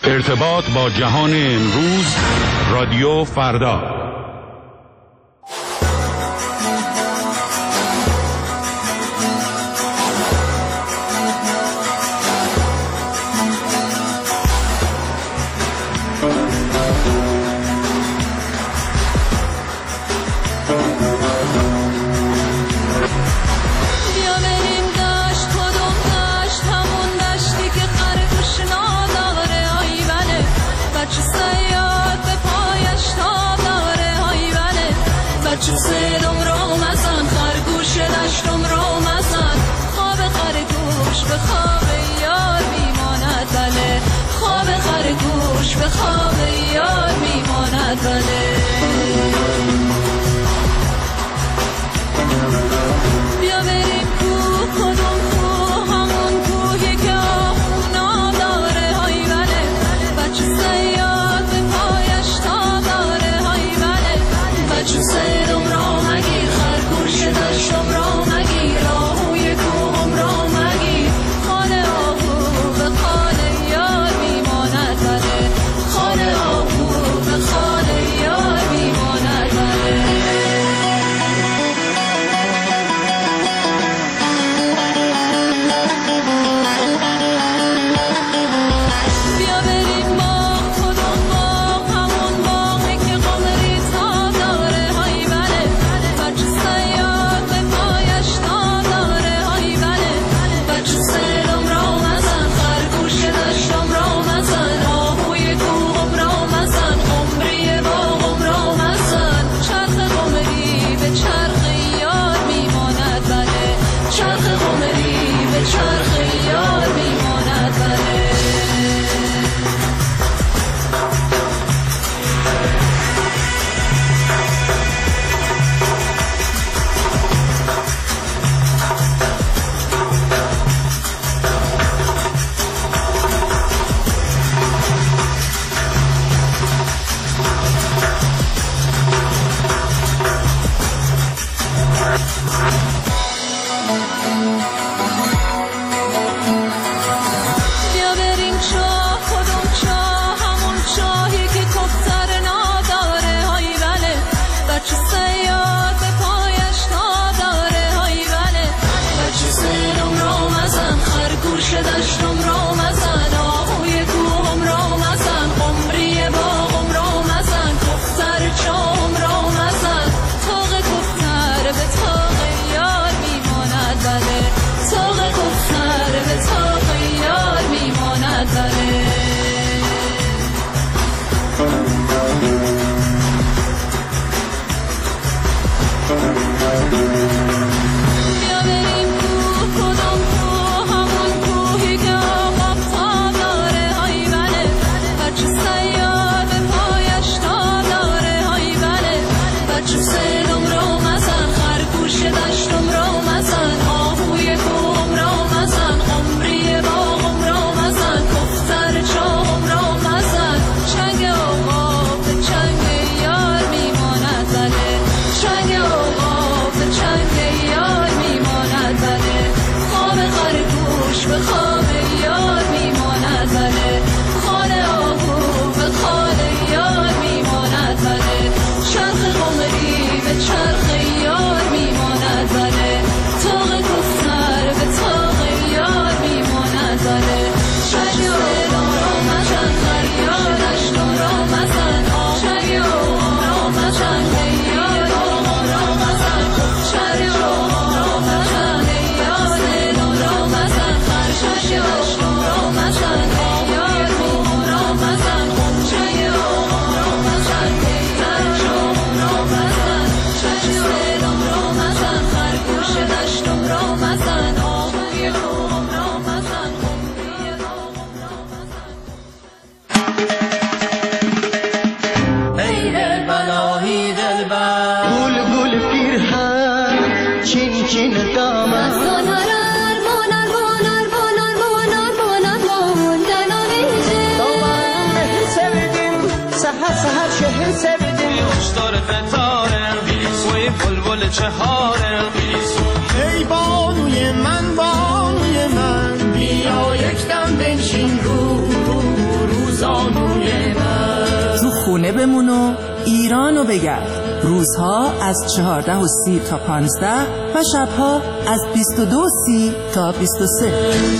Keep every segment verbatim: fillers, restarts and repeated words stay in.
ارتباط با جهان امروز، رادیو فردا. به خواب یار میماند بله. بیا بریم کوه، کدوم کوه؟ همون کوهی که آهونا داره های بله. بچه صیاد به پایش تا داره های بله. بچه صیدم را مگیر، خرگوش دشتم را مگیر، آهوی کوهم را مگیر. خانه آهو به خانه یار میماند بله. خانه آهو به خانه یار میماند بله. بیا بریم باغ، کدوم باغ؟ همون باغی که قمری تا داره های بله. بچه صیاد به پایش تا داره های بله. بچه صیدم را مزن، خرگوش دشتم را مزن، آهوی کوهم را مزن، قمری باغم را مزن. چرخ قمری به چرخ یار میماند بله. چرخ قمری به چرخ یار میماند بله. بیا بریم چاه، کدوم چاه؟ همون چاهی که کفتر نداره های بله. بچه صیاد به پایش تا داره های بله. بچه صیدم را مزن، خرگوش دشتم را مزن، آهوی کوهم را مزن، قمری باغم را مزن، کفتر چاهم را مزن. تاق کفتر به تاق یار میماند بله. تاق کفتر به تاق یار میماند بله. بیا بریم کوه، کدوم کوه؟ همون کوهی که آقاب تا داره های بله. بچه صیاد به پایش تا داره های بله. بچه صیدم را مزن، خرگوش دشتم را مزن، آهوی کوهم را مزن، قمری باغم را مزن، کفتر چاهم را مزن. چنگ آقا به چنگ یار میماند بله. چنگ آقا به چنگ یار میماند بله. خواب خرگوش به خواب یار میماند بله. خانه آهو به خانه یار میماند بله. چرخ قمری به چرخ یار میماند بله. تاق کفتر به تاق یار میماند بله. چنگ آقا را مزن، خرگوش دشتم را مزن، چنگ آقا را مزن، یار آقا را مزن، چنگ آقا را مزن، یار دلم را مزن، خرگوش دشتم را مزن، یار کوهم را مزن، چنگ آقا را مزن، یار چاهم را مزن، چنگ دلم را مزن، خرگوش دشتم را مزن، آهوی کوهم را مزن، قمری باغم را مزن. ای دلبر آهی دلبر، گل گل پیرهن چین چین دامن، Sonar monar monar monar monar monar monar monar دامن sevdim seher seher şehir sevdim. هشدار فتاره وی بلبل چهاره. ای بانوی من بانوی من، بیا یک دم بنشین رو رو روزا بمون و ایرانو بگرد. روزها از چهارده و سی تا پانزده و شبها از بیست و دو و سی تا بیست و سه.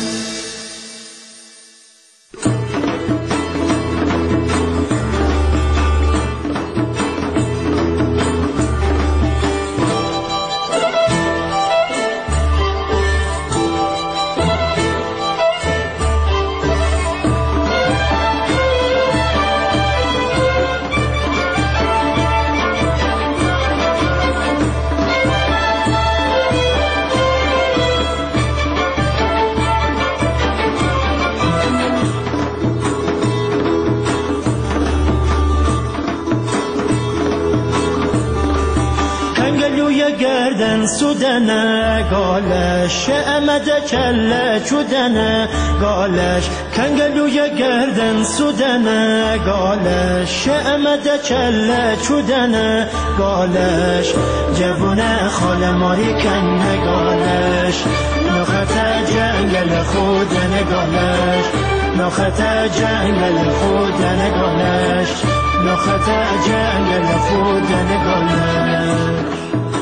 گردن سودنه گالش امده کله چودنه گالش کنگلوی گردن سودنه گالش امده کله چودنه گالش جوونه خال ماری کنه گالش نخت جنگل خودنه گالش نخت جنگل خودنه گالش نخت جنگل خودنه گالش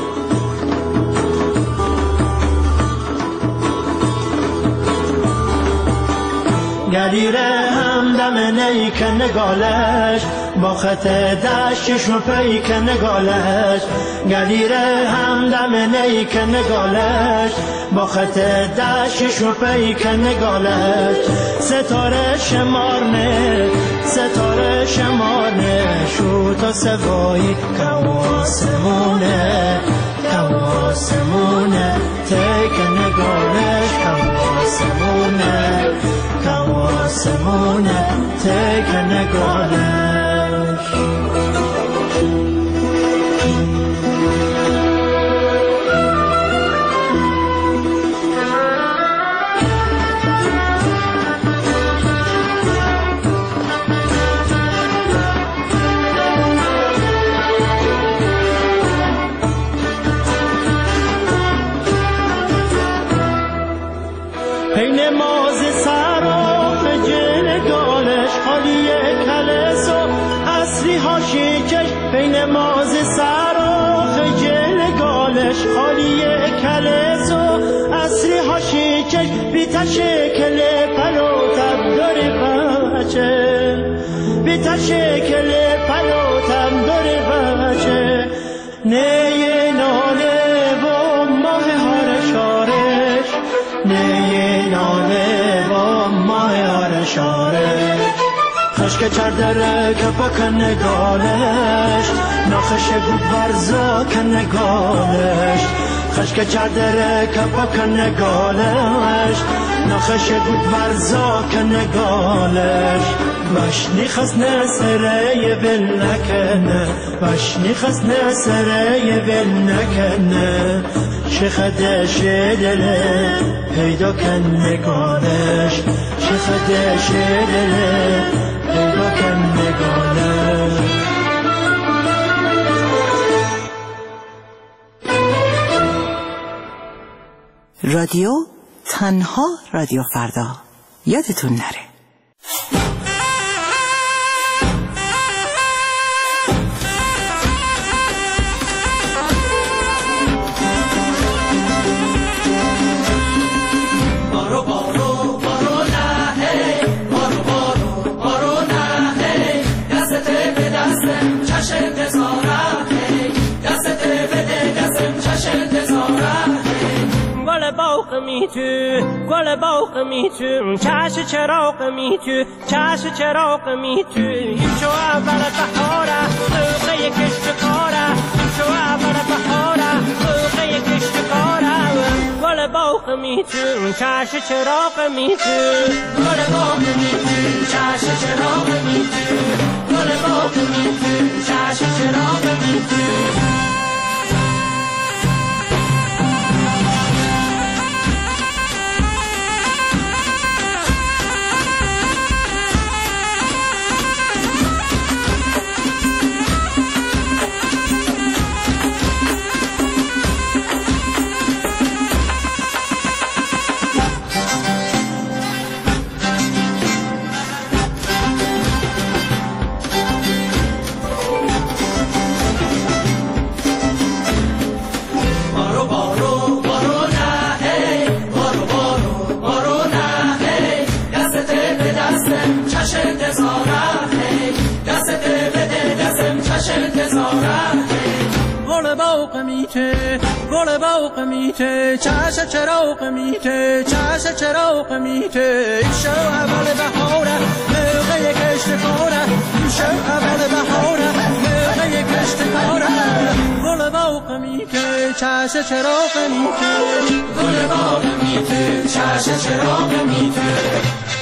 گلیره همدم نیکن نگالش با خط دشتش و پیکن نگالش گلیره همدم نیکن نگالش با خط دشتش و پیکن نگالش ستاره شمارنه ستاره شمارنه شو تا سوایی کواسمونه کواسمونه تیکن نگالش کواسمونه کواسمونه تک نگالش پین ماز سراخ جنگالش خالیه کلس و اصلی هاشی چش پین ماز سراخ جنگالش خالیه کلس و اصلی هاشی چش بیتا شکل پلوتم داری بچه بیتا شکل پلوتم داری بچه نیه ناله و ماه هارشارش نیه ناله و ماه هارشارش خشک چردره که پاک نگالش نخش بود برزا که نگالش خشک چردره که پاک نگالش نخش بود برزا که نگالش وشنی خس نسره بل نکنه وشنی خس نسره بل نکنه شخدش دله پیدا کن نگالش شخدش دله پیدا کن نگالش رادیو تنها رادیو فردا یادتون نره. می تو گل باغ می تو چش چراغ می تو چش چراغ می تو این شو اول بهاره موقع کشت کاره این شو اول بهاره موقع کشت کاره گل باغ می تو چش چراغ می تو گل باغ می تو چش چراغ می تو گل باغ می تو چش چراغ می تو چش انتظارم دست بده دستم چش انتظارم گل باغ میته گل باغ میته چش چراغ میته چش چراغ میته این شو اول بهاره موقع کشت کاره این شو اول بهاره موقع کشت کاره گل باغ میته چش چراغ میته گل باغ میته چش چراغ میته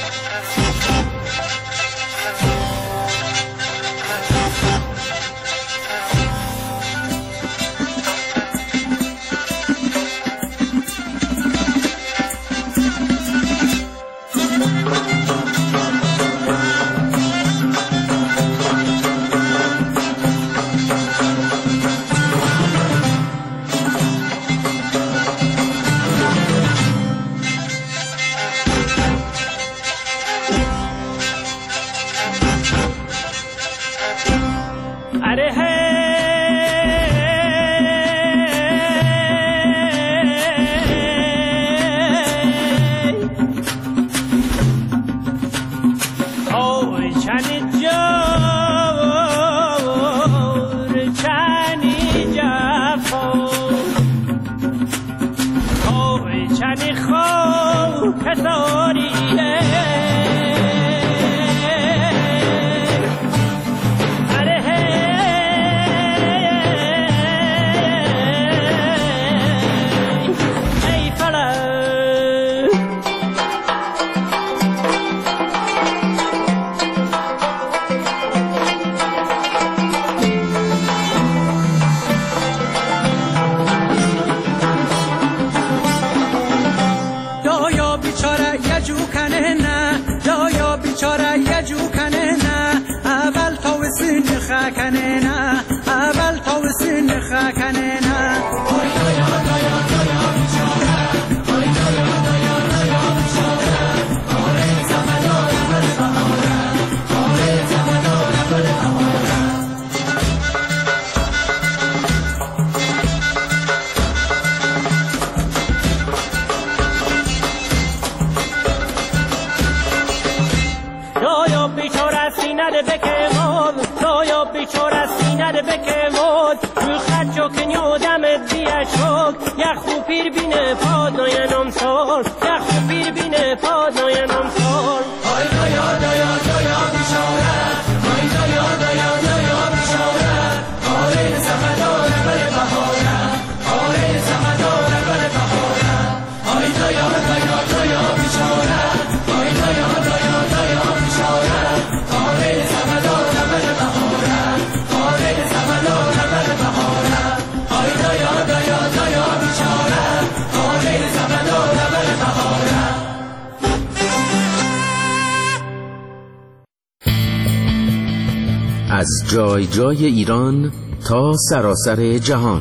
از جای جای ایران تا سراسر جهان،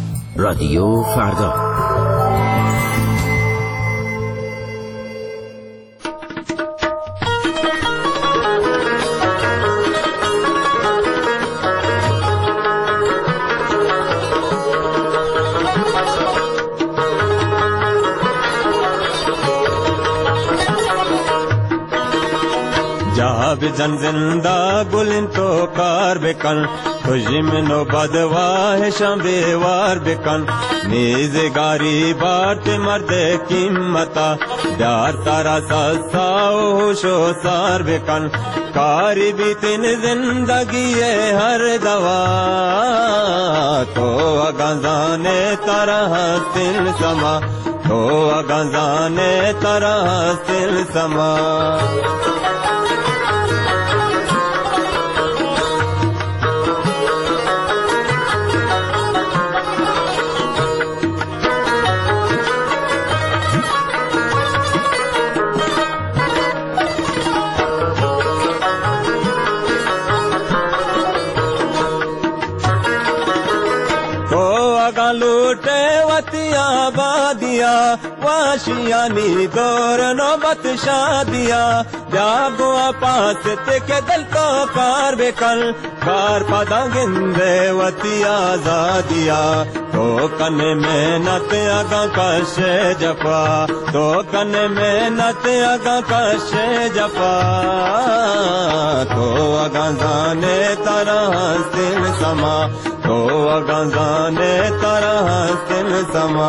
رادیو فردا. بجن زندہ گلن تو کار بکن خوشی منو بدواہ شام بیوار بکن نیزگاری بارت مرد قیمتا بیار تارا سساو ہوشو سار بکن کاری بیتن زندگی ہر دوا تو اگانزانے تارا حسن سما تو اگانزانے تارا حسن سما लूटे वतिया बादिया वाशियानी दौर नौबत शादिया जागो पास ते के दिल तो कार बेकल कार पदा गिंदे वतिया जादिया तो कन में नत अगा कशे जफा तो कन में नत अगा कशे जफा تو اگانزانه ترا هستیم سما تو اگانزانه ترا هستیم سما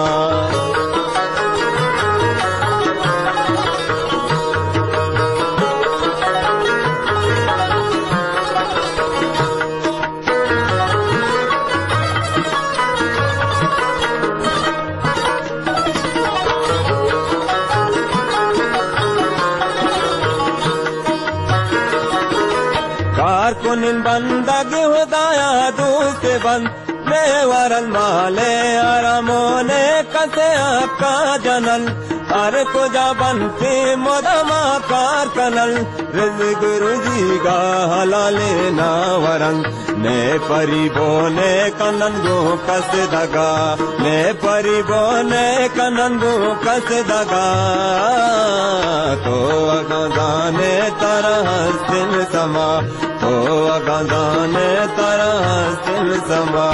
कारकुनिन बंदगी खुदाया दूत बंद मेवर माले आरामोने कसे आपका जनल हर कुजा बनती मोदमा कार कनल रिज़्क़ रुज़ी का हलाले ना वरंग ने परिबोने कनंगो कस दगा ने परिबोने कनंगो कस दगा तो अगदाने तरह सिल समा तो अगदाने तरह सिल समा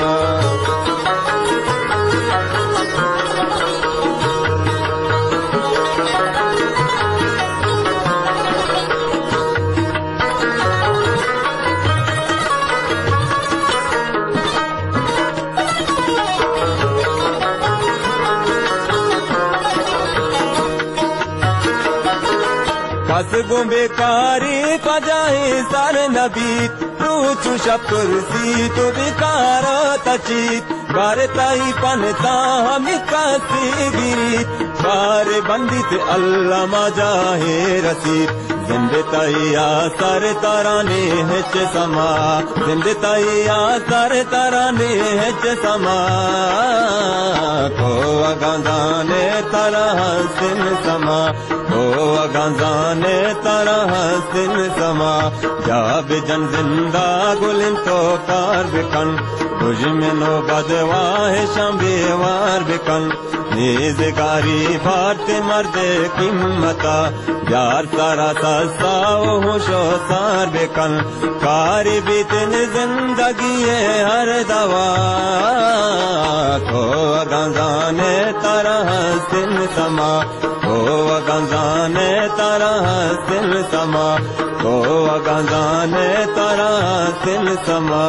कसबो बेकारी पजाई सर नबीत रूचु शकुरसी तो बेकार तचीत बारताई पनता हमी कासी गिरीत बार बंदित अल्लाह मजाहे रसीद जिंदताई आसर तराने हेच समा जिंदताई आसर तराने हेच समा को अगंदाने तरह सिन समा को अगंदाने तरह सिन समा जाब जन जिंदा गुलिन तो कार बिकन तुझ में नो बदवाह शंबेवार बिकन निज़गारी भारती मर्दे कीमता यार सारा सस्ता होशो सार बेकन कारी बीतन जिंदगी हर दवा को अगंजाने तरह सिन समा को अगंजाने तरह सिन समा को अगंजाने तरह सिन समा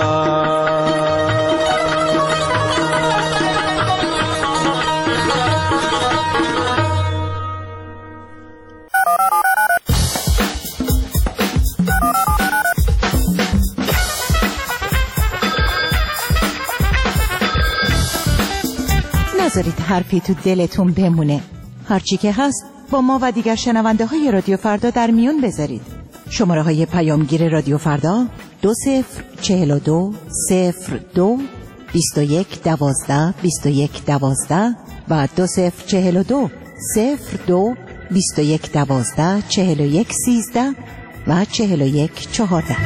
نذارید حرفی تو دلتون بمونه. هرچی که هست با ما و دیگر شنونده های رادیو فردا در میون بذارید. شماره های پیامگیر رادیو فردا دو صفر چهل و دو صفر دو بیست و یک دوازده بیست و یک دوازده و دو صفر چهل و دو صفر دو بیست و یک دوازده چهل و یک سیزده و چهل و یک چهارده.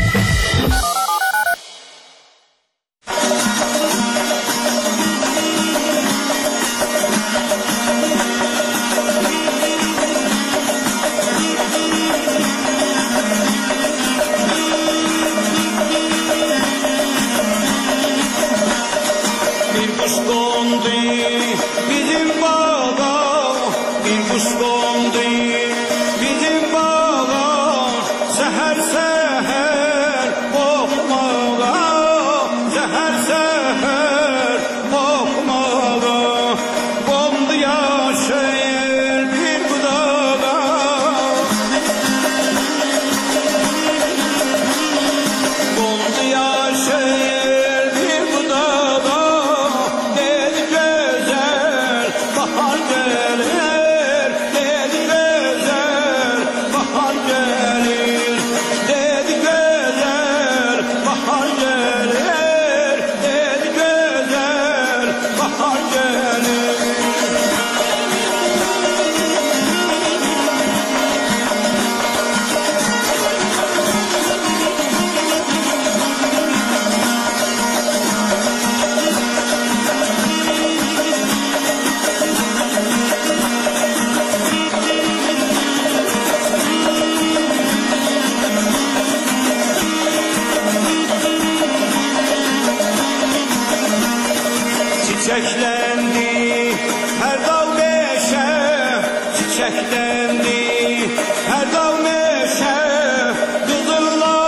Çiçeklendi her dal meşe, çiçeklendi her dal meşe, kızıllar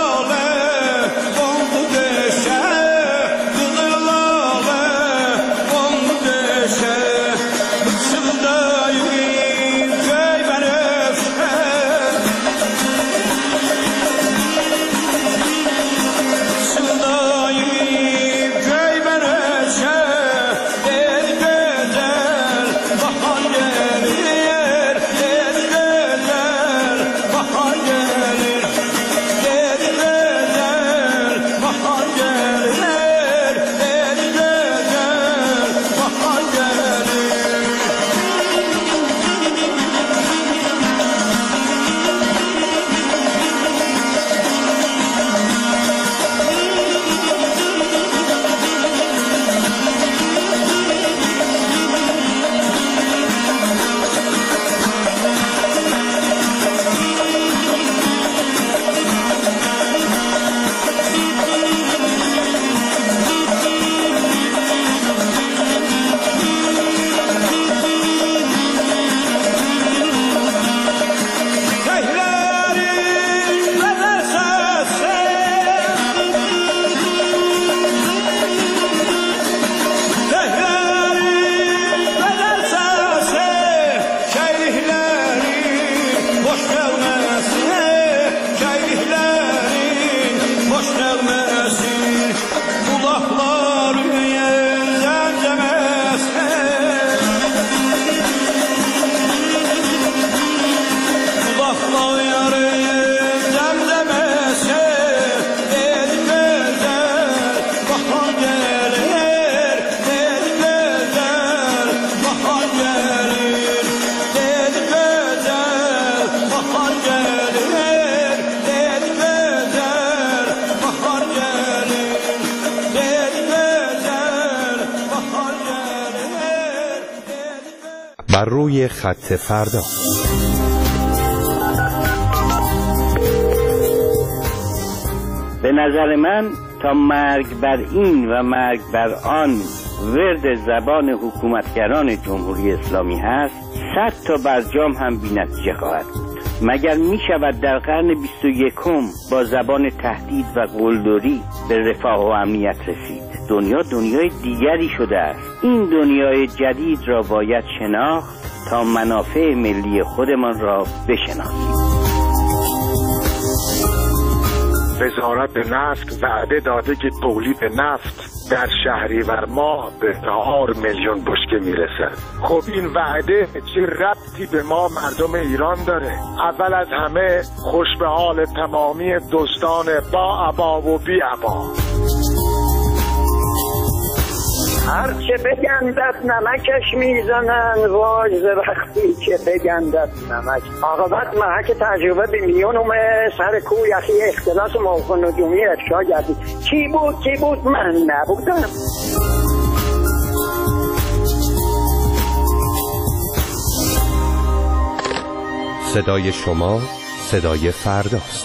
بر روی خط فردا. به نظر من تا مرگ بر این و مرگ بر آن ورد زبان حکومتگران جمهوری اسلامی هست، صد تا برجام هم بی نتیجه خواهد بود. مگر می شود در قرن بیست و یکم با زبان تهدید و قلدری به رفاه و امنیت رسید؟ دنیا دنیای دیگری شده است. این دنیای جدید را باید شناخت تا منافع ملی خودمان را بشناسیم. وزارت نفت وعده داده که تولید نفت در شهریور ماه به چهار میلیون بشکه میرسد. خب این وعده چه ربطی به ما مردم ایران داره؟ اول از همه خوش به حال تمامی دوستان با عبا و بی عبا. هرچه بگندد نمکش میزنن، واج ز وقتی که بگندد نمک. عاقبت محک تجربه به میلیونم سر کوی یخی اختلاس موقع نجومی افشا گردید. کی بود کی بود؟ من نبودم. صدای شما صدای فرداست.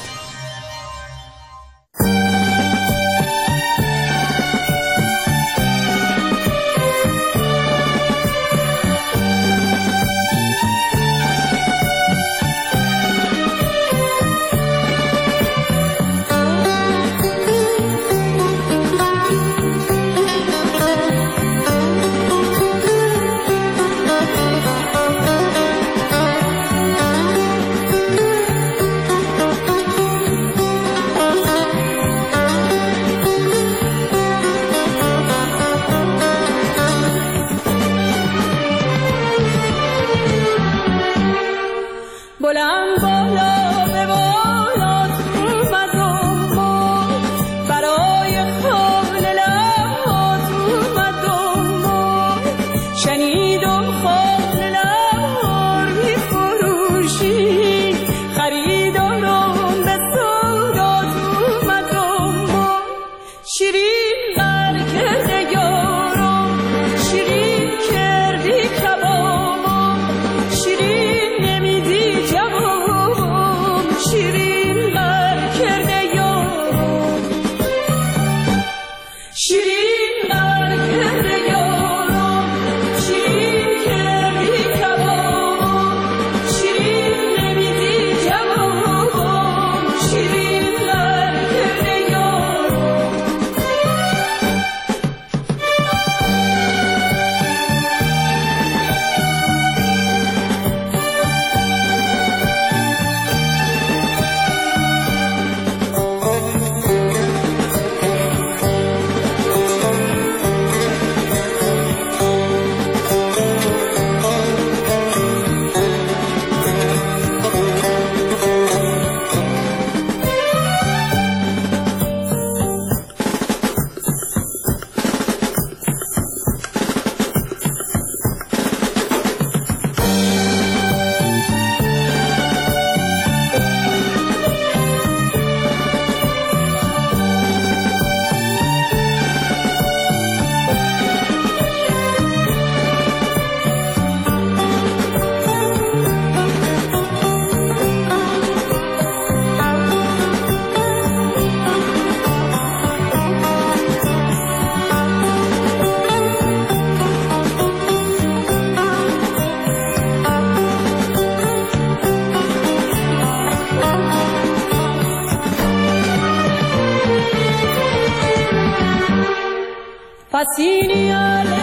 Fascini alle